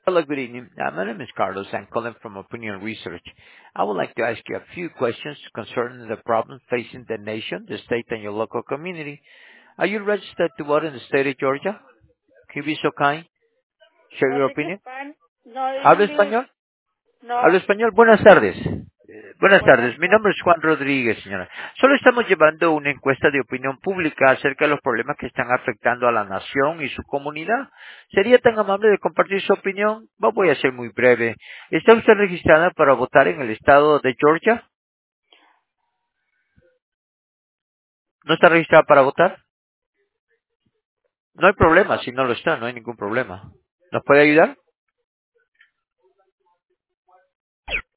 Hello, good evening. My name is Carlos. I'm calling from Opinion Research. I would like to ask you a few questions concerning the problems facing the nation, the state, and your local community. Are you registered to vote in the state of Georgia? Can you be so kind? Share No your speak opinion. Spanish. No ¿Habla English. español? ¿Habla No. español? Buenas tardes. Buenas Buenas tardes. Mi tardes. nombre es Juan Rodríguez, señora. Solo estamos llevando una encuesta de opinión pública acerca de los problemas que están afectando a la nación y su comunidad. ¿Sería tan amable de compartir su opinión? Voy a ser muy breve. ¿Está usted registrada para votar en el estado de Georgia? ¿No está registrada para votar? No hay problema. Si no lo está, no hay ningún problema. ¿Nos puede ayudar?